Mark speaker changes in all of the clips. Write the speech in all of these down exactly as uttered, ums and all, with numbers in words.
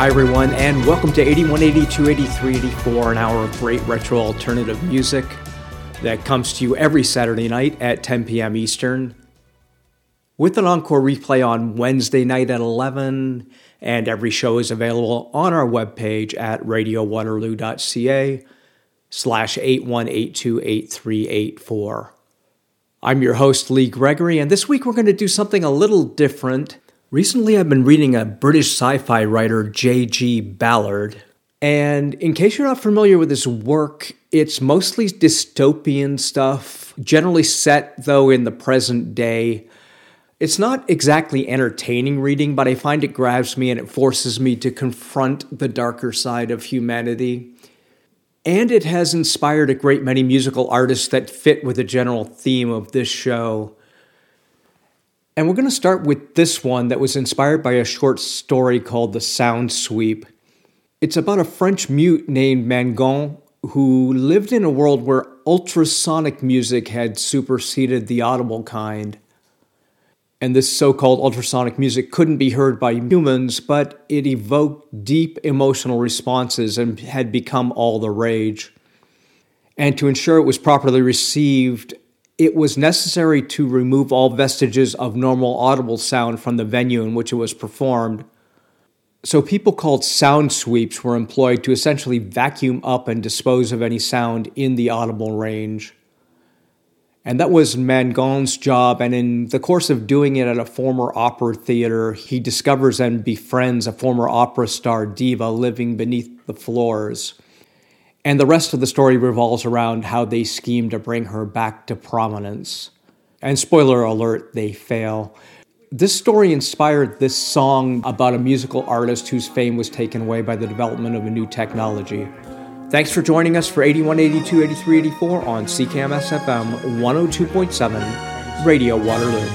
Speaker 1: Hi everyone, and welcome to eighty-one, eighty-two, eighty-three, eighty-four, an hour of great retro alternative music that comes to you every Saturday night at ten p.m. Eastern, with an encore replay on Wednesday night at eleven, and every show is available on our webpage at radio waterloo dot c a slash eight one eight two eight three eight four. I'm your host, Lee Gregory, and this week we're going to do something a little different. Recently, I've been reading a British sci-fi writer, J G Ballard, and in case you're not familiar with his work, it's mostly dystopian stuff, generally set, though, in the present day. It's not exactly entertaining reading, but I find it grabs me and it forces me to confront the darker side of humanity. And it has inspired a great many musical artists that fit with the general theme of this show. And we're going to start with this one that was inspired by a short story called The Sound Sweep. It's about a French mute named Mangon who lived in a world where ultrasonic music had superseded the audible kind. And this so-called ultrasonic music couldn't be heard by humans, but it evoked deep emotional responses and had become all the rage. And to ensure it was properly received, it was necessary to remove all vestiges of normal audible sound from the venue in which it was performed. So people called sound sweeps were employed to essentially vacuum up and dispose of any sound in the audible range. And that was Mangon's job, and in the course of doing it at a former opera theater, he discovers and befriends a former opera star diva living beneath the floors. And the rest of the story revolves around how they scheme to bring her back to prominence. And spoiler alert, they fail. This story inspired this song about a musical artist whose fame was taken away by the development of a new technology. Thanks for joining us for eighty-one, eighty-two, eighty-three, eighty-four on C K M S F M one oh two point seven, Radio Waterloo.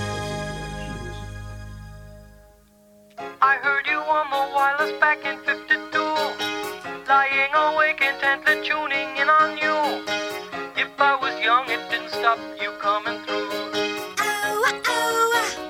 Speaker 2: I heard you on the wireless back in fifty-two, lying awake intently tuning in on you. If I was young, it didn't stop you coming through. Oh, oh.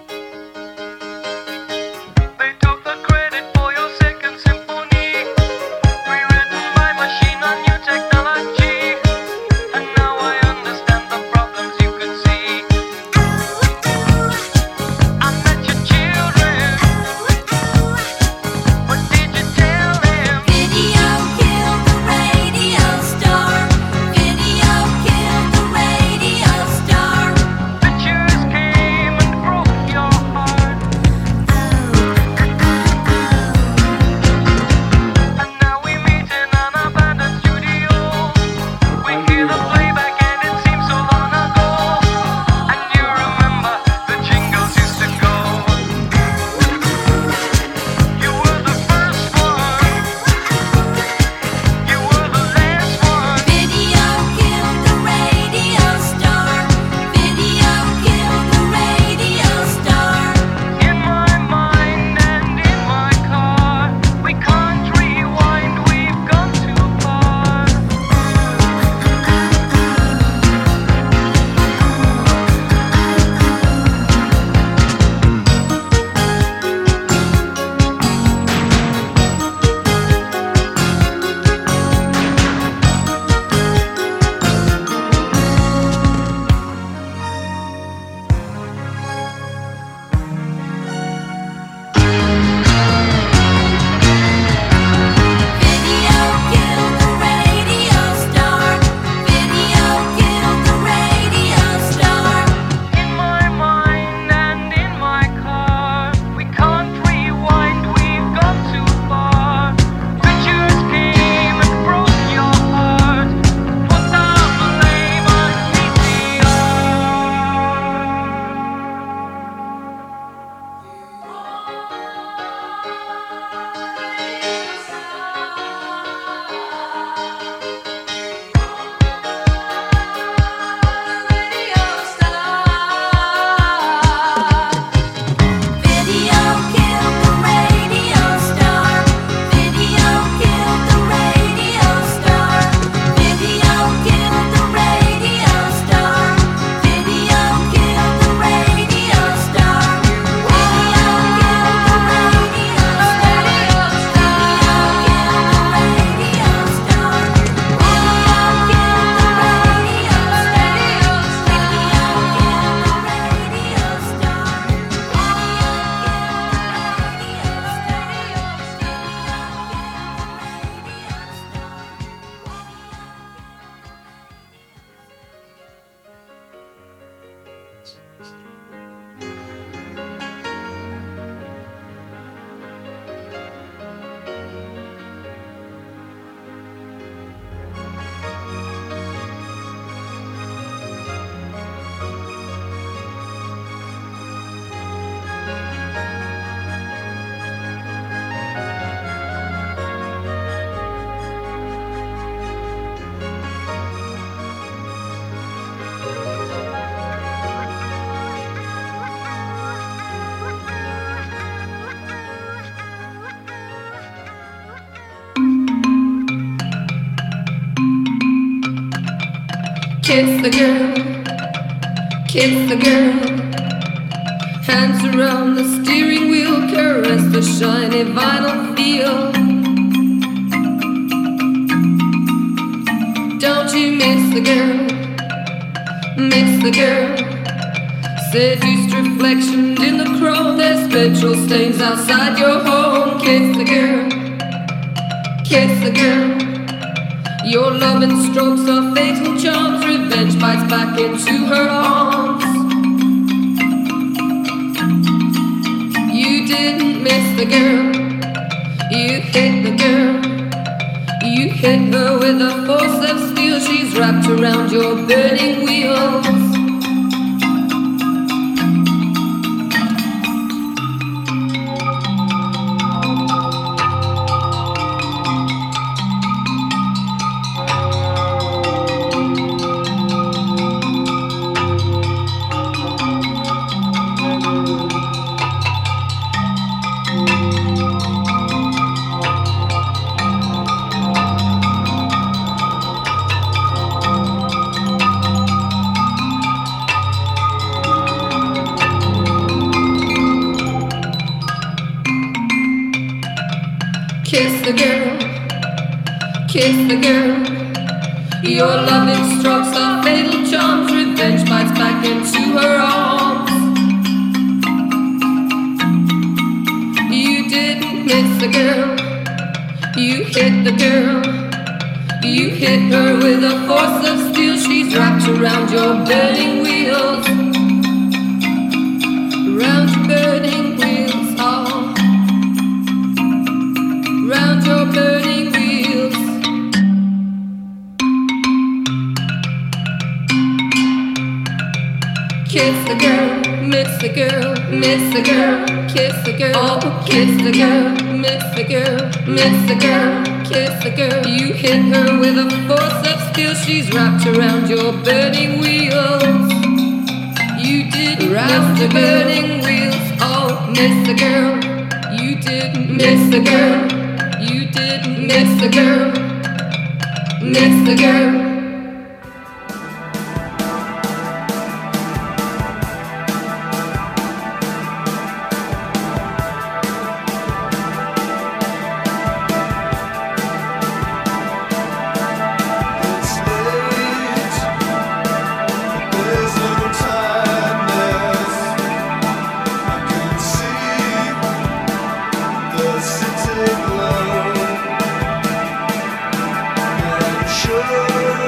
Speaker 2: They took the credit for your second symphony, rewritten by machine on new technology. And now I understand the problems you could see. Oh, oh. I met your children. Oh, oh. What did you tell them? Video killed the radio star. Video killed the radio star.
Speaker 3: Kiss the girl, kiss the girl. Hands around the steering wheel, caress the shiny vinyl feel. Don't you miss the girl, miss the girl. Seduced reflections in the chrome, there's petrol stains outside your home. Kiss the girl, kiss the girl. Your loving strokes are fatal charms, revenge bites back into her arms. You didn't miss the girl, you hit the girl. You hit her with a force of steel, she's wrapped around your burning wheels. Kiss the girl, kiss the girl. Your loving strokes are fatal charms, revenge bites back into her arms. You didn't miss the girl, you hit the girl. You hit her with a force of steel, she's wrapped around your burning wheels. Around your burning wheels, oh. Round your burning wheels. Kiss the girl, miss the girl, miss the girl, kiss the girl, oh, kiss the girl, miss the girl, miss the girl, kiss the girl. You hit her with a force of steel, she's wrapped around your burning wheels. You didn't miss the burning wheels, oh, miss the girl. You didn't miss the girl. You didn't miss the girl, miss the girl.
Speaker 4: Sure.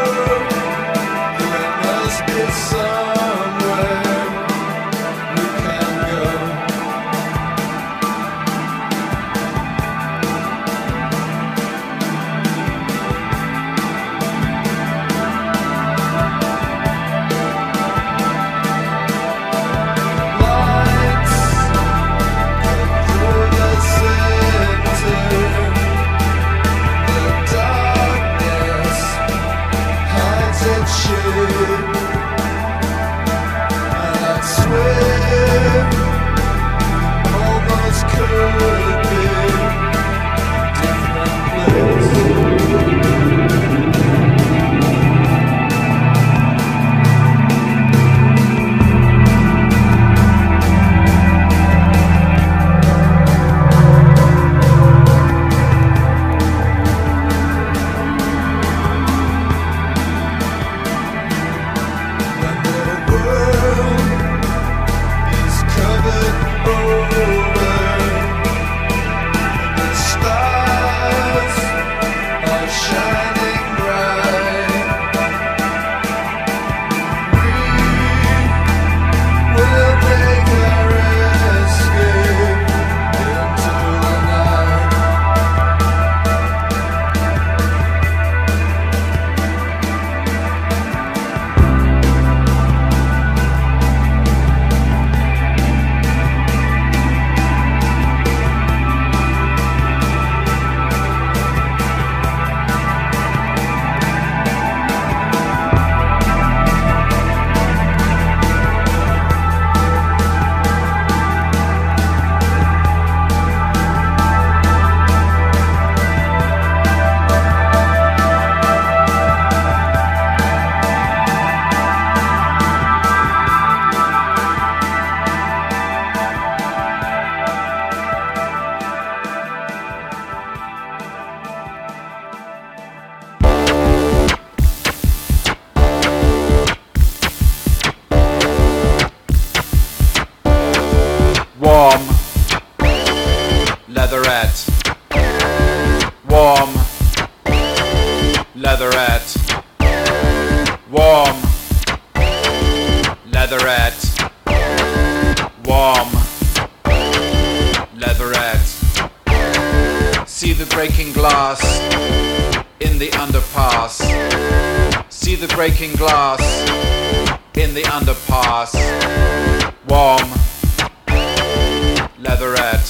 Speaker 4: leatherette, warm, leatherette, warm, leatherette. See the breaking glass in the underpass. See the breaking glass in the underpass. Warm, leatherette,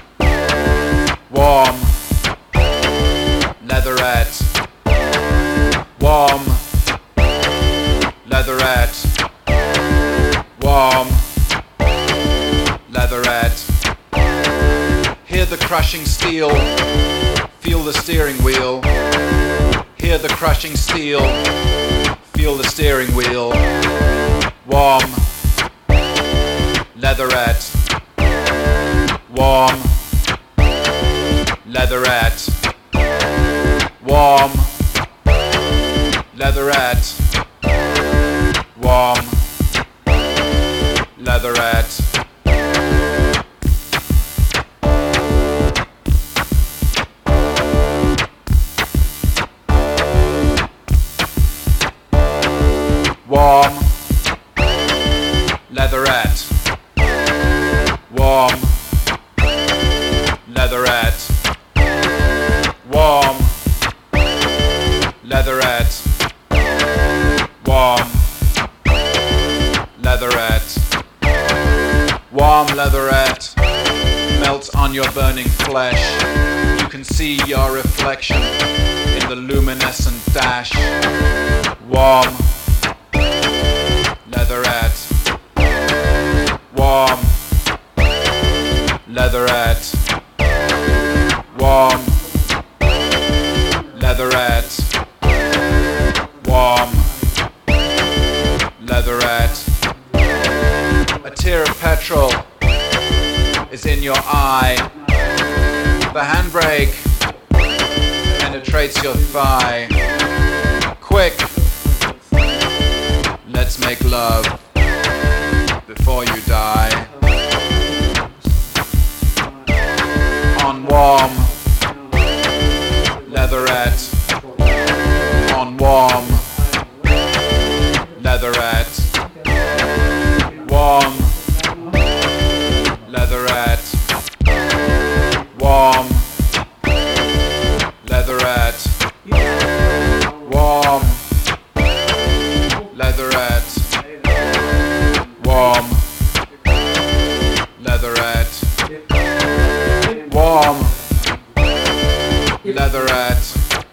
Speaker 4: warm, leatherette, warm, leatherette, warm, leatherette. Hear the crushing steel, feel the steering wheel. Hear the crushing steel, feel the steering wheel. Warm, leatherette, warm, leatherette, warm, leatherette, warm, leatherette. Warm, leatherette, warm, leatherette, warm, leatherette, warm, leatherette, warm leatherette, melts on your burning flesh. You can see your reflection in the luminescent dash. Warm, leatherette, warm, leatherette, warm, leatherette, warm, leatherette. A tear of petrol is in your eye. The handbrake penetrates your thigh. Quick, let's make love before you die. On warm, leatherette, on warm, leatherette, warm, leatherette, warm, leatherette, warm, leatherette, warm, leatherette, warm, leatherette.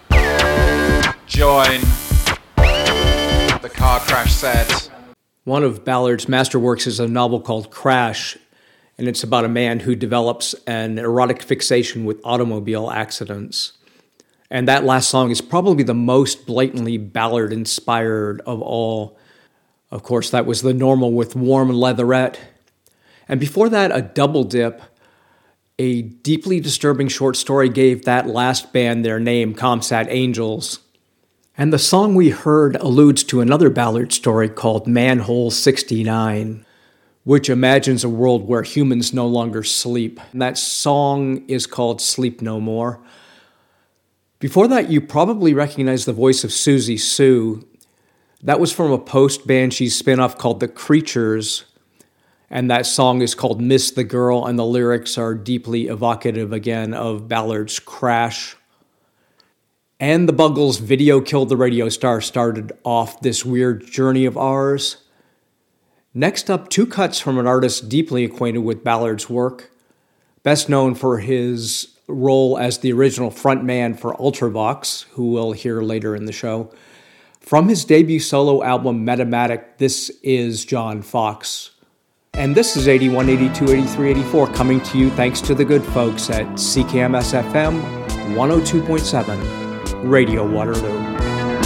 Speaker 4: Join the car crash set.
Speaker 1: One of Ballard's masterworks is a novel called Crash, and it's about a man who develops an erotic fixation with automobile accidents. And that last song is probably the most blatantly Ballard-inspired of all. Of course, that was The Normal with Warm Leatherette. And before that, a double dip. A deeply disturbing short story gave that last band their name, Comsat Angels. And the song we heard alludes to another Ballard story called Manhole sixty-nine, which imagines a world where humans no longer sleep. And that song is called Sleep No More. Before that, you probably recognize the voice of Susie Sue. That was from a post-Banshees spinoff called The Creatures, and that song is called Miss the Girl, and the lyrics are deeply evocative again of Ballard's Crash. And the Bungles' Video Killed the Radio Star started off this weird journey of ours. Next up, two cuts from an artist deeply acquainted with Ballard's work, best known for his role as the original frontman for Ultravox, who we'll hear later in the show. From his debut solo album Metamatic, this is John Fox. And this is eighty-one, eighty-two, eighty-three, eighty-four, coming to you thanks to the good folks at C K M S F M one oh two point seven, Radio Waterloo.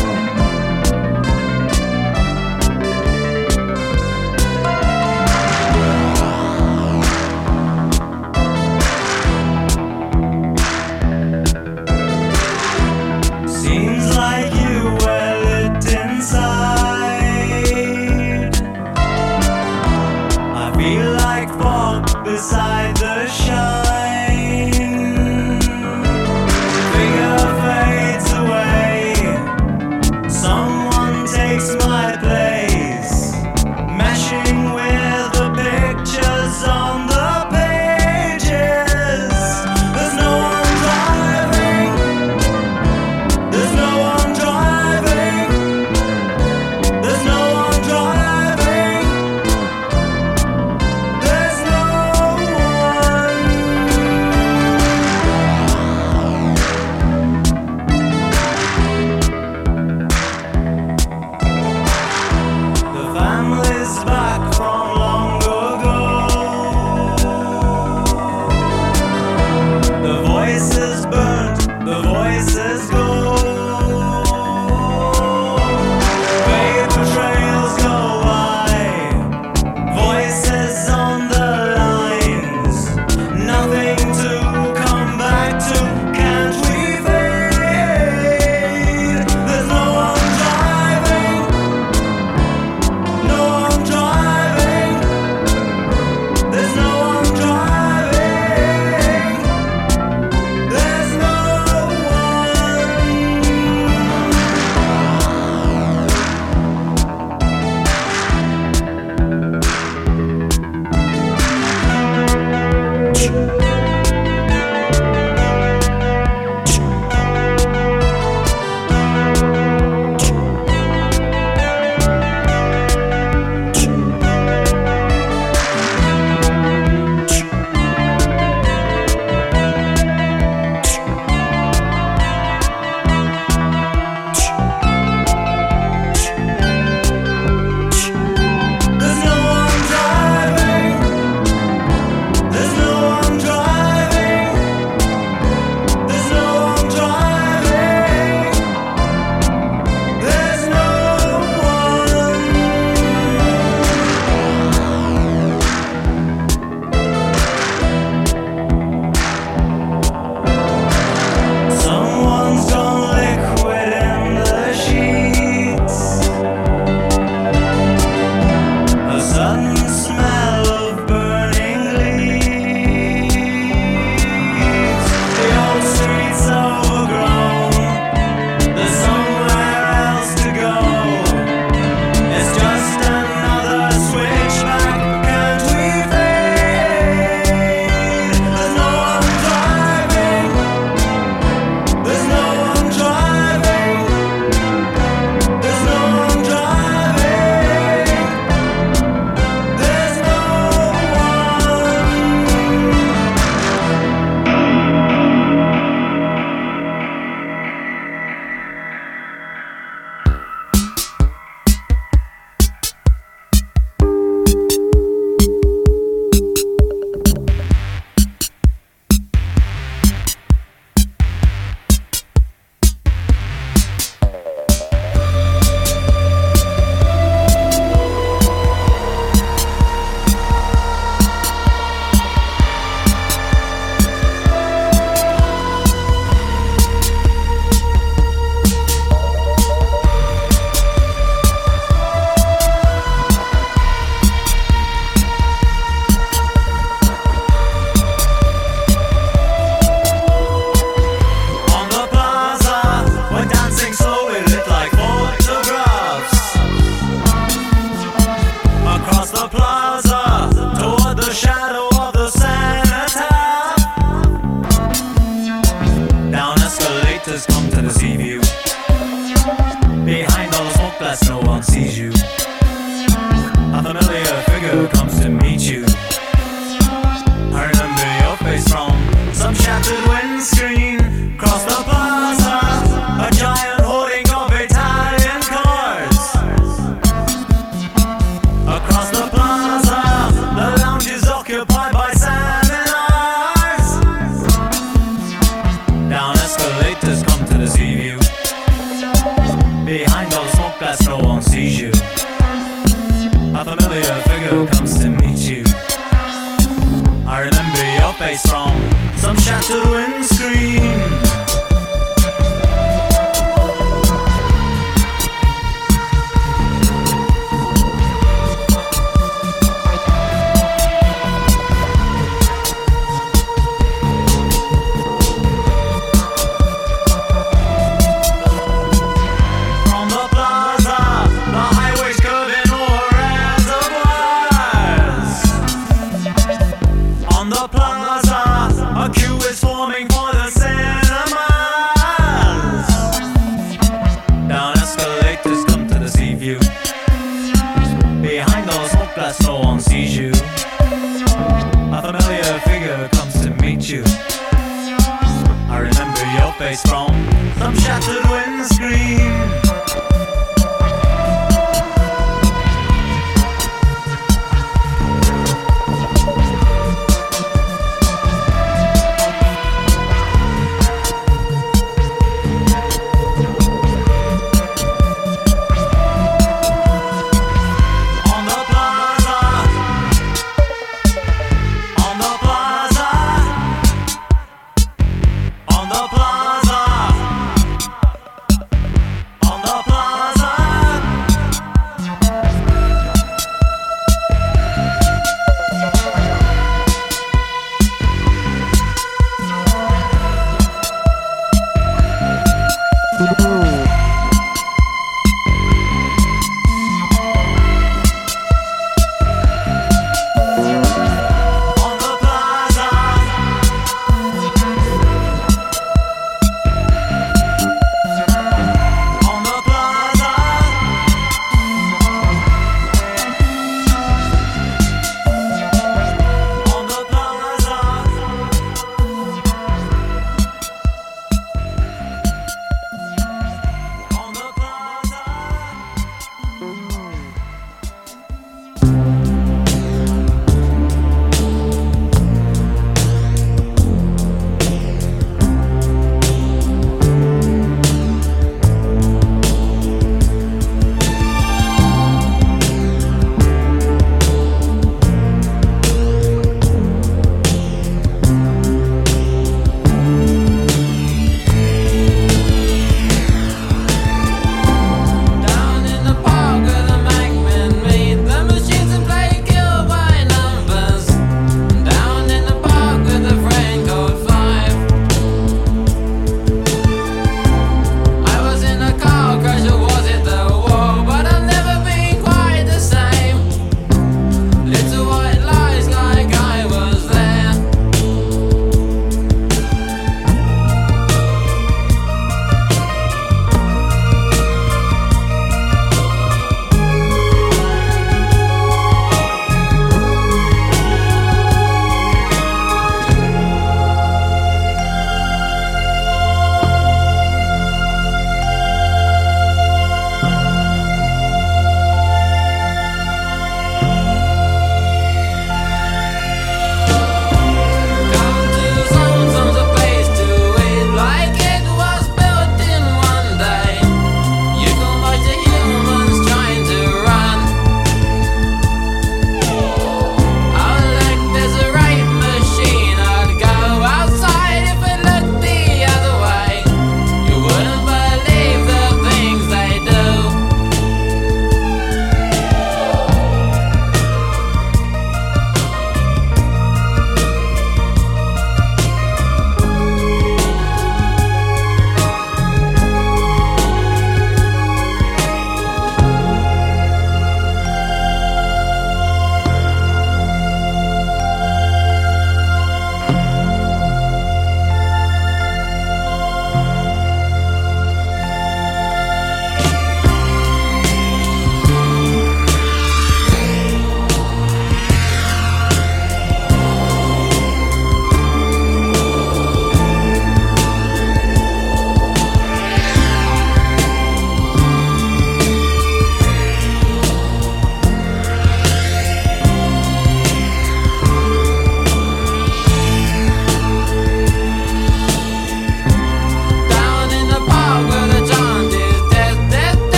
Speaker 5: Beside the shine, figure fades away.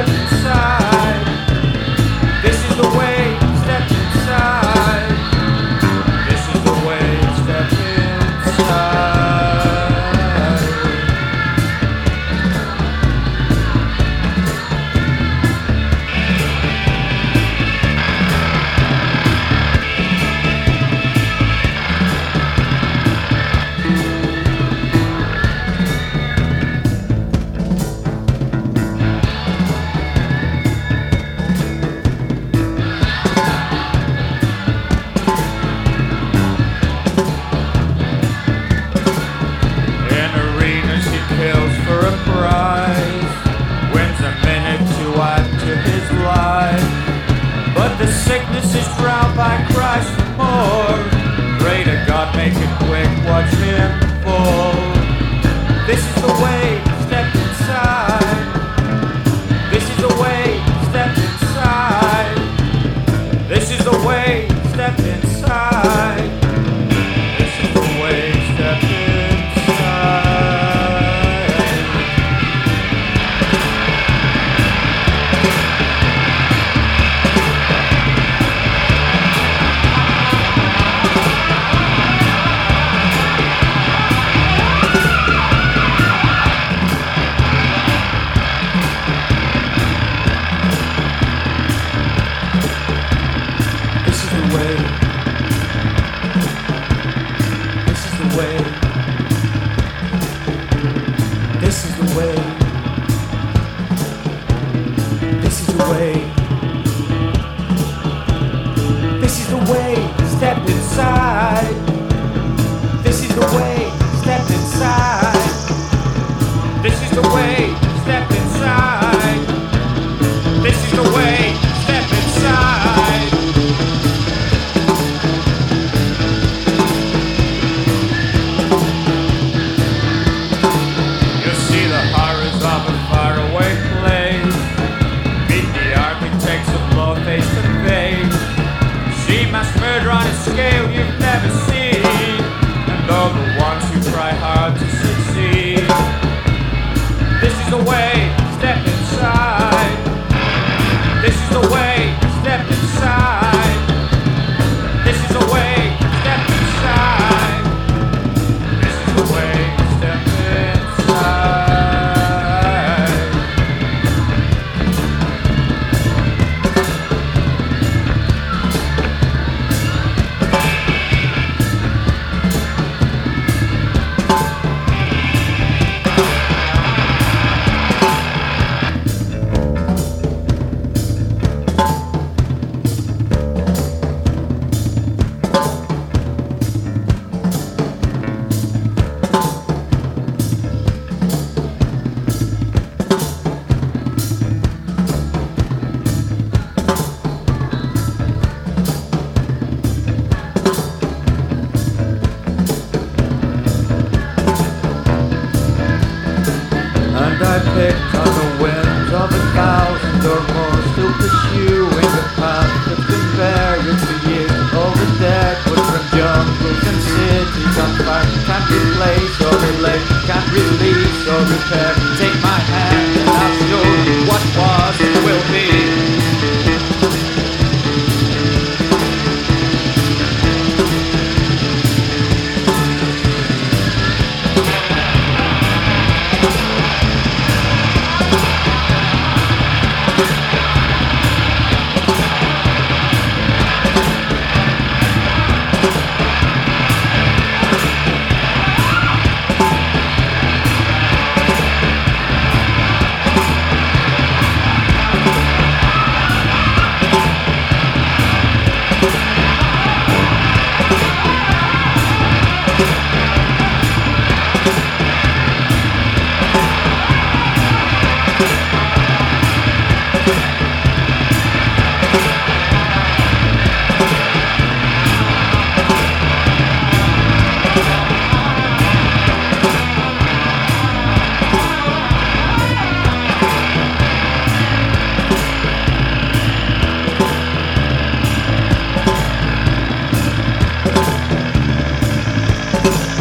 Speaker 6: step inside. This is the way, step inside. This is the way, step inside. The sickness is drowned by cries for more. Pray to God, make it quick, watch him fall. This is the way, step inside. This is the way, step inside. This is the way, step inside. This is the way, step inside.
Speaker 7: Thank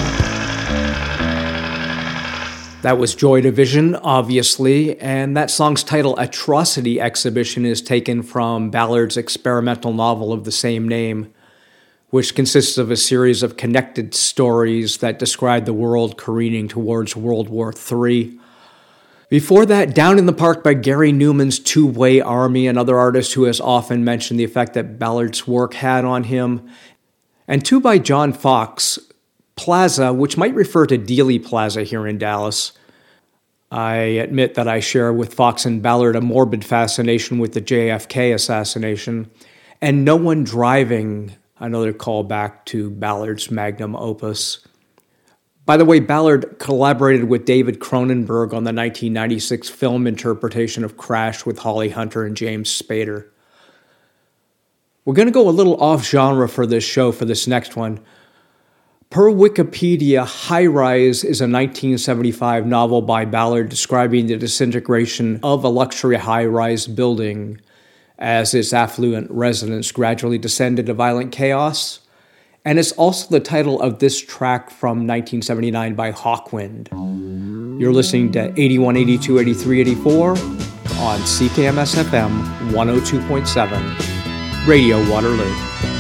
Speaker 1: That was Joy Division, obviously, and that song's title, Atrocity Exhibition, is taken from Ballard's experimental novel of the same name, which consists of a series of connected stories that describe the world careening towards World War Three. Before that, Down in the Park by Gary Newman's Two-Way Army, another artist who has often mentioned the effect that Ballard's work had on him, and two by John Fox, Plaza, which might refer to Dealey Plaza here in Dallas. I admit that I share with Fox and Ballard a morbid fascination with the J F K assassination, and No One Driving, another callback to Ballard's magnum opus. By the way, Ballard collaborated with David Cronenberg on the nineteen ninety-six film interpretation of Crash with Holly Hunter and James Spader. We're going to go a little off-genre for this show for this next one. Per Wikipedia, High Rise is a nineteen seventy-five novel by Ballard describing the disintegration of a luxury high-rise building as its affluent residents gradually descend into violent chaos. And it's also the title of this track from nineteen seventy-nine by Hawkwind. You're listening to eighty-one, eighty-two, eighty-three, eighty-four on C K M S F M one oh two point seven, Radio Waterloo.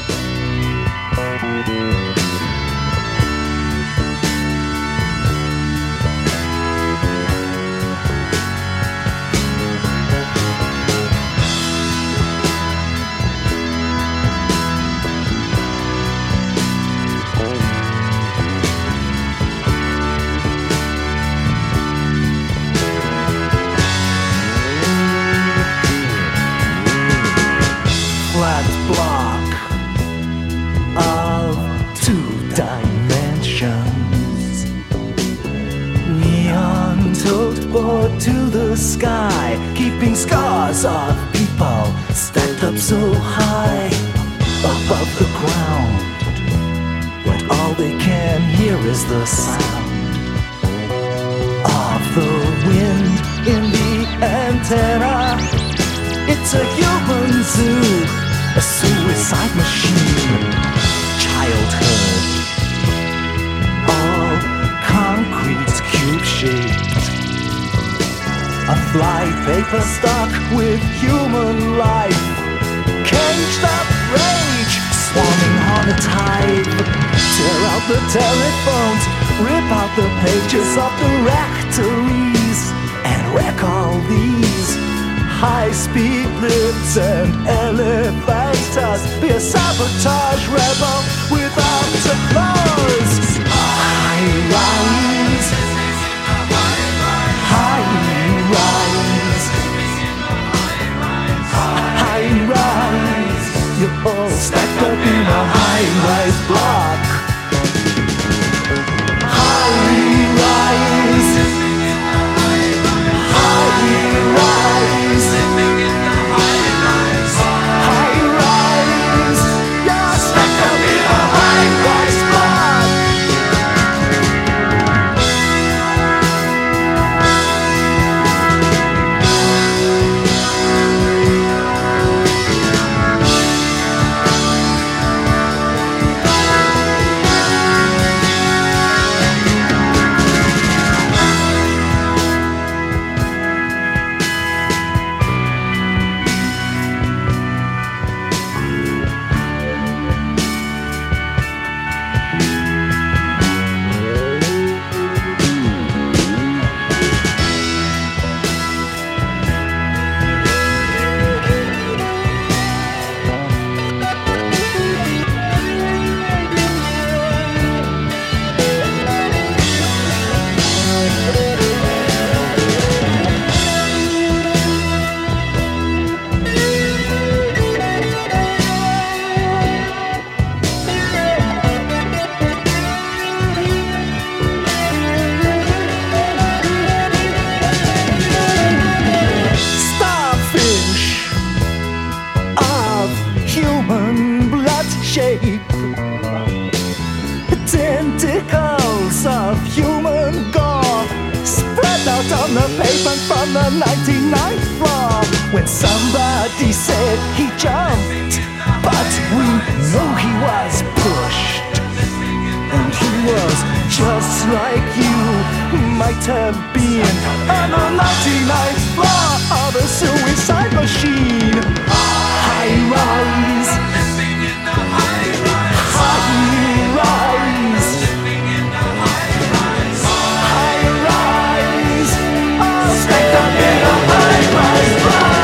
Speaker 7: Of people stacked up so high above the ground, but all they can hear is the sound of the wind in the antenna. It's a human zoo, a suicide machine. Childhood, all concrete cube shaped. A fly paper stuck with human life. Caged up rage, swarming on a tide. Tear out the telephones, rip out the pages of directories, and wreck all these high-speed lifts and elevators. Be a sabotage rebel without applause. High rise, high rise, high rise. You're all stacked up in a high-rise block. High rise, high rise, high rise. You're stacked up in a high-rise block. Tentacles of human gore spread out on the pavement from the ninety-ninth floor. When somebody said he jumped, but we know he was pushed, and he was just like you might have been on the ninety-ninth floor of a suicide machine. High rise, living in the high rise. High rise, living in the high rise. High rise, oh, stacked up in a high rise bar.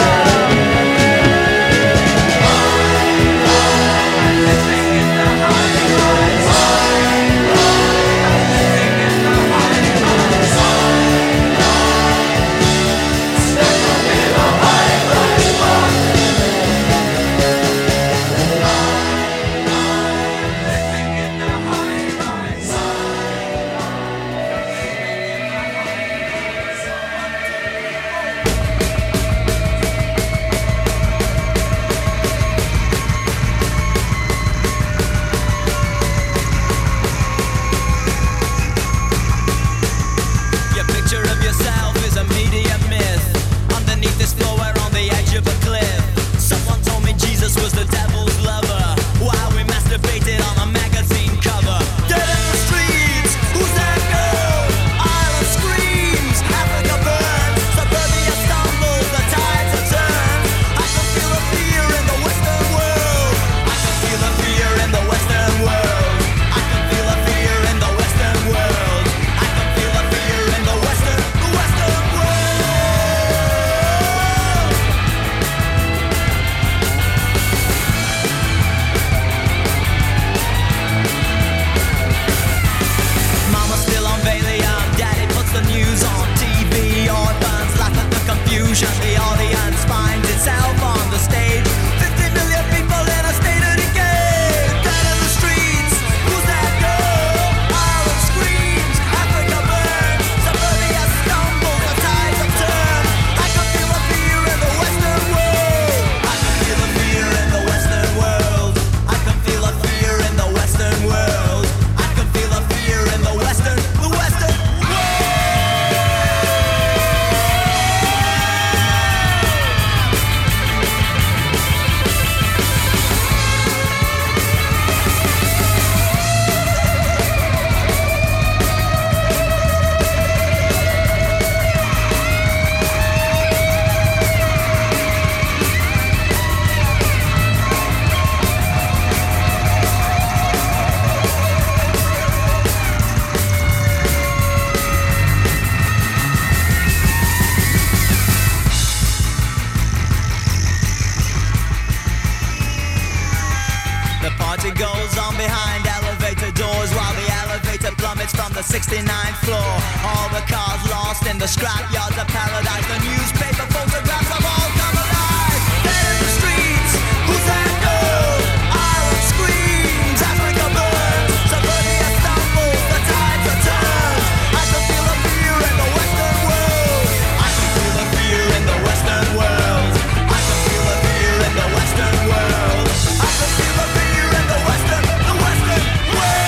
Speaker 8: sixty-ninth floor. All the cars lost in the scrapyards of paradise. The newspaper photographs have all come alive. Dead in the streets, who's that girl? Ireland screams, Africa burns. Suburbia stumbles, the tides are turned. I can feel the fear in the Western world. I can feel the fear in the Western world. I can feel the fear in the Western world. I can feel the fear in the Western, the Western world.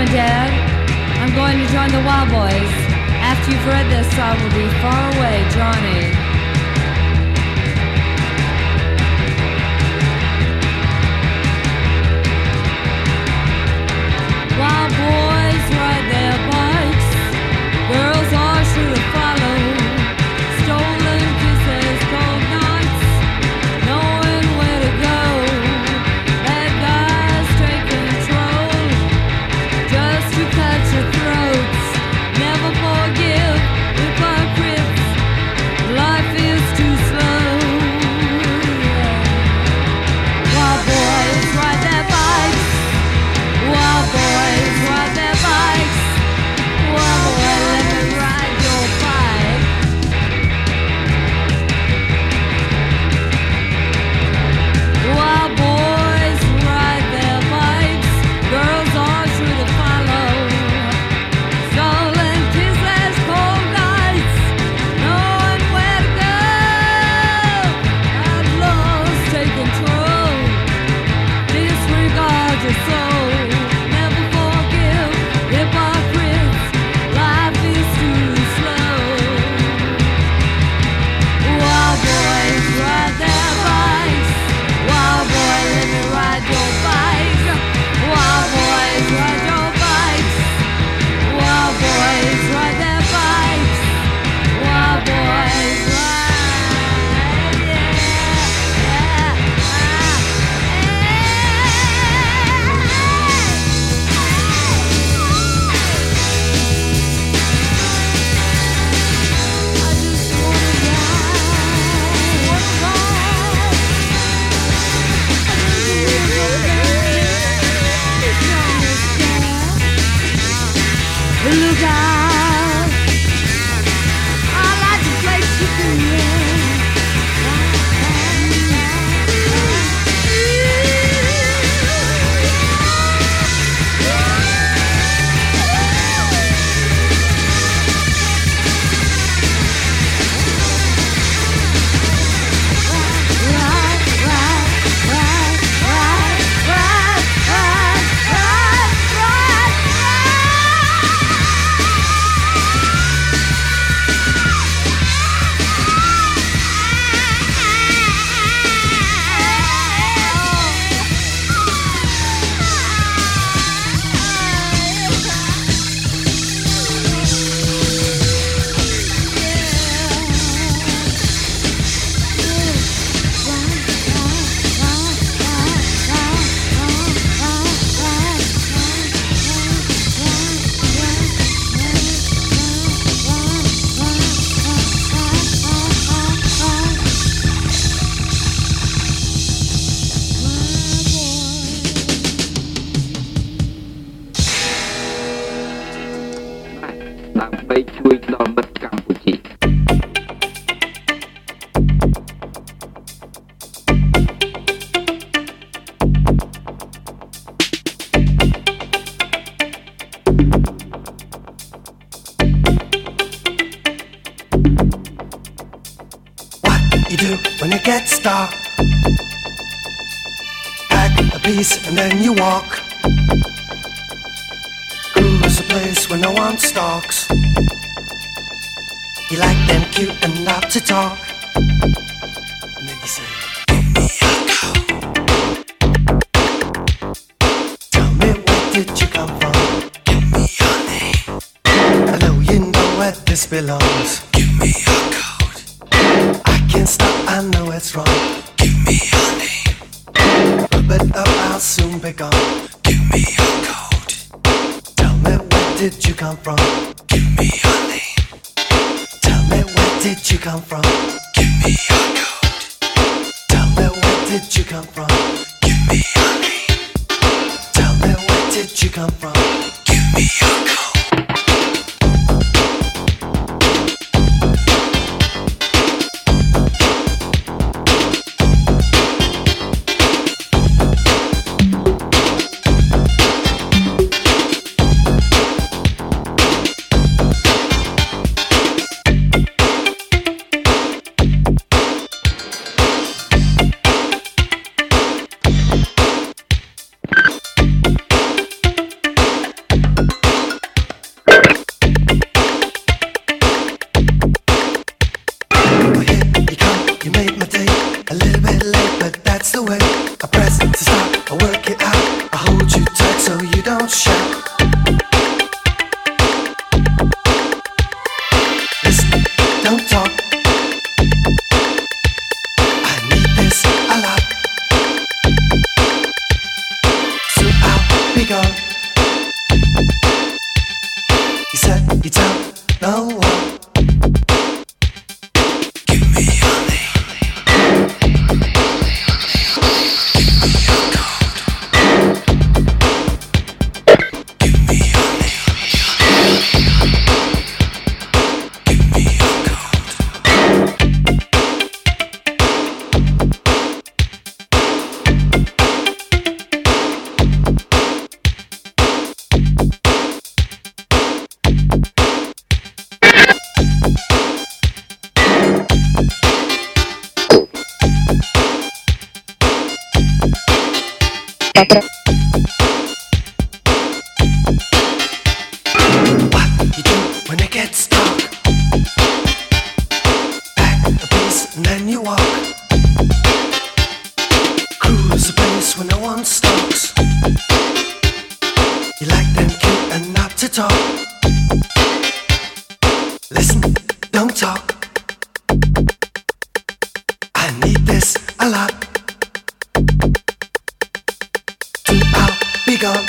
Speaker 9: Dad. I'm going to join the Wild Boys. After you've read this, I will be far away, Johnny. Wild boys ride their bikes. Girls are sure to follow. Stolen kisses, cold nights, knowing where to go. Bad guys take control, just to cut your throats. Never forgive hypocrites. Life is too slow. Wild boys ride their bikes. Wild boys ride their bikes. Wild boy, let me ride your bike. Wild boys ride their bikes. Girls are sure to follow. Stolen kisses, cold nights, knowing where to go. Outlaws take control. Disregard your soul. Never forgive hypocrites. Life is too slow. Wild boys ride their bikes. Wild boy, let me ride your bike. Wild boys ride your bikes. Wild boys ride their bikes. Wild boys ride, yeah, yeah, I just wanna ride, wanna ride. Look out! I like to play chicken.
Speaker 7: You do when it gets dark. Pack a piece and then you walk. Cruise a place where no one stalks. You like them cute and not to talk. And then you say, tell me where did you come from? Give me your name. I know you know where this belongs. Give me your code. I can't stop, I know it's wrong. Give me your name. Rub it up, I'll soon be gone. Give me your code. Tell me where did you come from? Give me your name. Tell me where did you come from? Give me your code. Tell me where did you come from? Give me your name. Tell me where did you come from? Give me your code.
Speaker 10: a little bit late, but that's the way. I press to stop, I work it out. I hold you tight so you don't shout. Listen, don't talk. I need this a lot. So I'll be gone. You said you tell no one. Give me your name. Give me your code. Give me your name. Give me your code. What you do when it gets dark? Pack a piece and then you walk. Cruise a place where no one stalks. You like them cute and not to talk. Listen, don't talk. I need this a lot. So I'll be gone.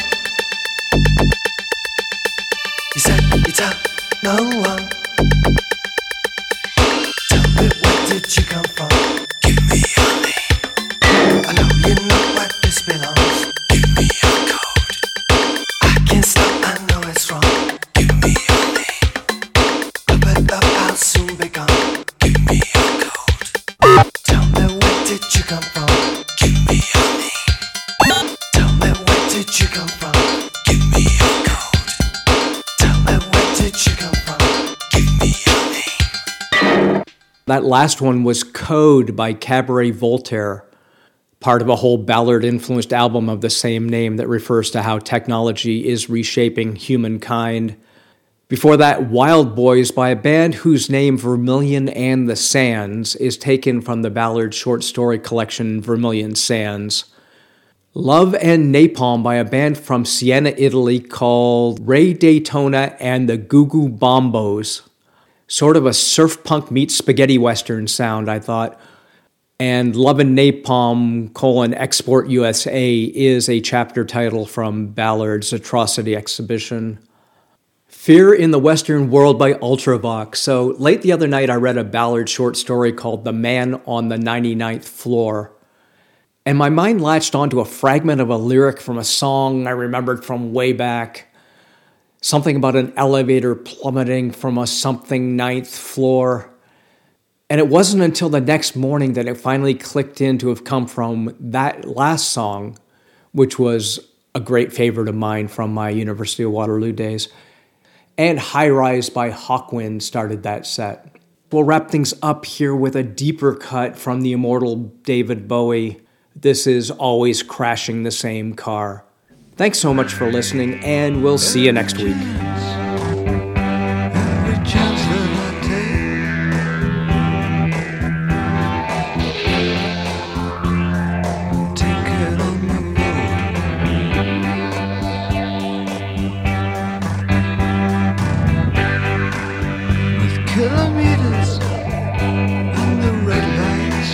Speaker 10: You said you tell no one. Tell me, where did you come from? Give me your name. I know you know where this belongs. Give me your code. I can't stop, I know it's wrong. Give me your name. Up and up, I'll soon be gone. Give me your code. Tell me, where did you come from? Give me your name. Tell me, where did you come from? Give me your code. Tell me, where did you come from? Give me your name.
Speaker 1: That last one was Code by Cabaret Voltaire, part of a whole Ballard-influenced album of the same name that refers to how technology is reshaping humankind. Before that, Wild Boys by a band whose name, Vermilion and the Sands, is taken from the Ballard short story collection Vermilion Sands. Love and Napalm by a band from Siena, Italy called Ray Daytona and the Goo Goo Bombos. Sort of a surf punk meets spaghetti western sound, I thought. And Love and Napalm, colon, Export U S A is a chapter title from Ballard's Atrocity exhibition. Fear in the Western World by Ultravox. So late the other night I read a Ballard short story called The Man on the ninety-ninth Floor. And my mind latched onto a fragment of a lyric from a song I remembered from way back. Something about an elevator plummeting from a something ninth floor. And it wasn't until the next morning that it finally clicked in to have come from that last song, which was a great favorite of mine from my University of Waterloo days. And High Rise by Hawkwind started that set. We'll wrap things up here with a deeper cut from the immortal David Bowie. This is Always Crashing the Same Car. Thanks so much for listening, and we'll see you next week.
Speaker 10: Every chance that I take, take it on the road. With kilometers and the red lights,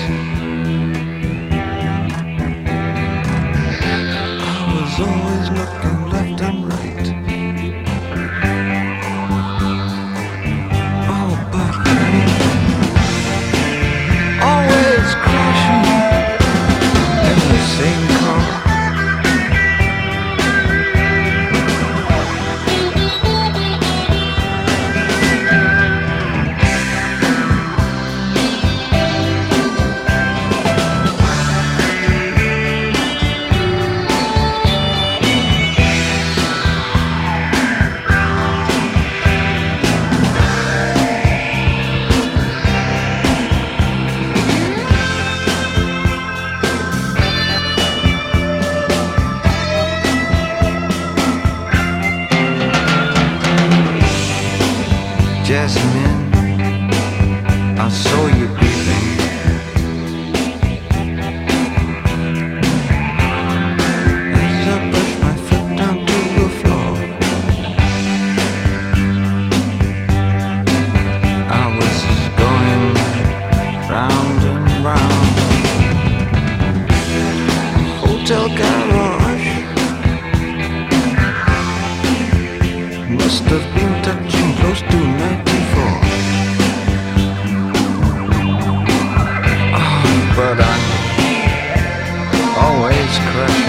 Speaker 10: I was always looking left and right. round. Hotel garage must have been touching close to ninety-four. Oh, but I always crash.